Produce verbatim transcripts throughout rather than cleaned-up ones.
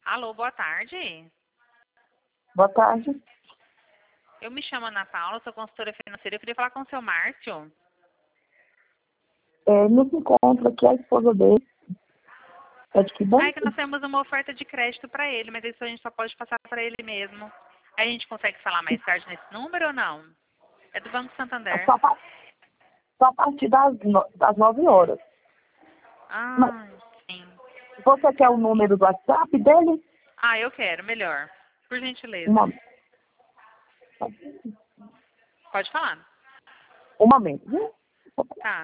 Alô, boa tarde. Boa tarde. Eu me chamo Ana Paula, sou consultora financeira. Eu queria falar com o seu Márcio. É, nos encontra aqui a esposa dele. É de que Ah, é banco? que nós temos uma oferta de crédito para ele, mas isso a gente só pode passar para ele mesmo. Aí a gente consegue falar mais tarde nesse número ou não? É do Banco Santander. Só, pa- só a partir das, no- das nove horas. Mas Ah, sim. você quer o número do WhatsApp dele? Ah, eu quero, melhor. Por Um, gentileza. mom- Pode falar. um momento, viu? Tá.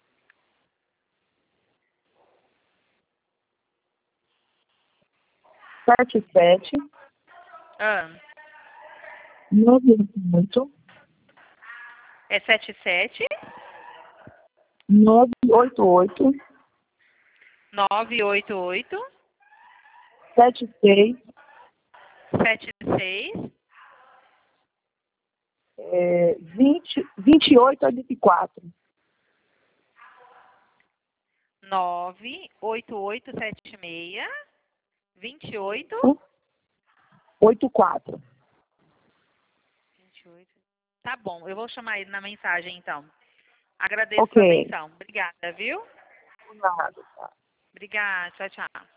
Sete sete Ah, nove oito é sete sete nove oito oito nove oito oito sete seis sete seis é, vinte vinte e oito oitenta e quatro. nove oito oito sete seis vinte e oito oito quatro. vinte e oito. Tá bom, eu vou chamar ele na mensagem então. Agradeço sua Ok. atenção. Obrigada, viu? Nada, tá. Obrigada, tchau, tchau.